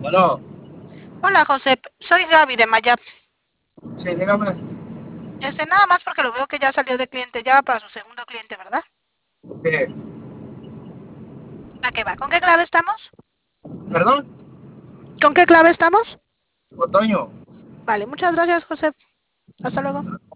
Bueno, Hola, José. Soy Gaby de Mayap. sí, dígame. Nada más porque lo veo que ya salió de cliente, ya va para su segundo cliente, ¿verdad? ¿Qué? ¿A qué va? ¿Con qué clave estamos? ¿Perdón? ¿Con qué clave estamos? Otoño. Vale, muchas gracias, José. Hasta luego.